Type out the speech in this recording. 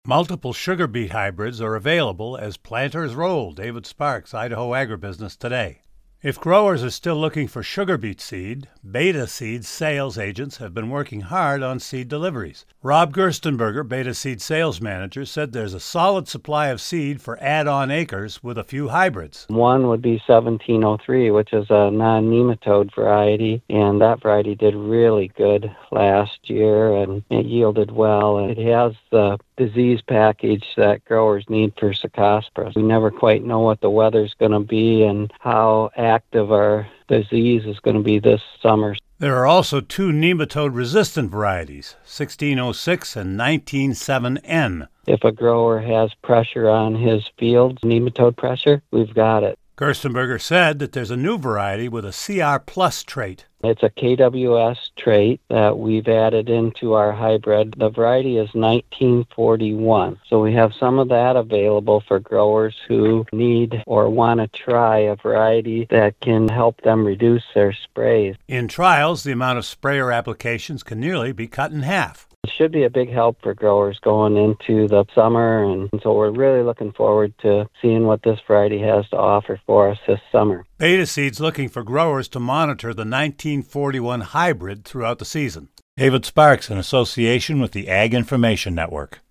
Multiple sugar beet hybrids are available as planters roll. David Sparks, Idaho Agribusiness Today. If growers are still looking for sugar beet seed, Beta Seed's sales agents have been working hard on seed deliveries. Rob Gerstenberger, Beta Seed sales manager, said there's a solid supply of seed for add-on acres with a few hybrids. One would be 1703, which is a non-nematode variety, and that variety did really good last year and it yielded well. It has the disease package that growers need for Cercospora. We never quite know what the weather's going to be and how active our disease is going to be this summer. There are also two nematode-resistant varieties, 1606 and 197N. If a grower has pressure on his fields, nematode pressure, we've got it. Gerstenberger said that there's a new variety with a CR Plus trait. It's a KWS trait that we've added into our hybrid. The variety is 1941. So we have some of that available for growers who need or want to try a variety that can help them reduce their sprays. In trials, the amount of sprayer applications can nearly be cut in half. It should be a big help for growers going into the summer, and so we're really looking forward to seeing what this variety has to offer for us this summer. Beta Seed's looking for growers to monitor the 1941 hybrid throughout the season. David Sparks, in association with the Ag Information Network.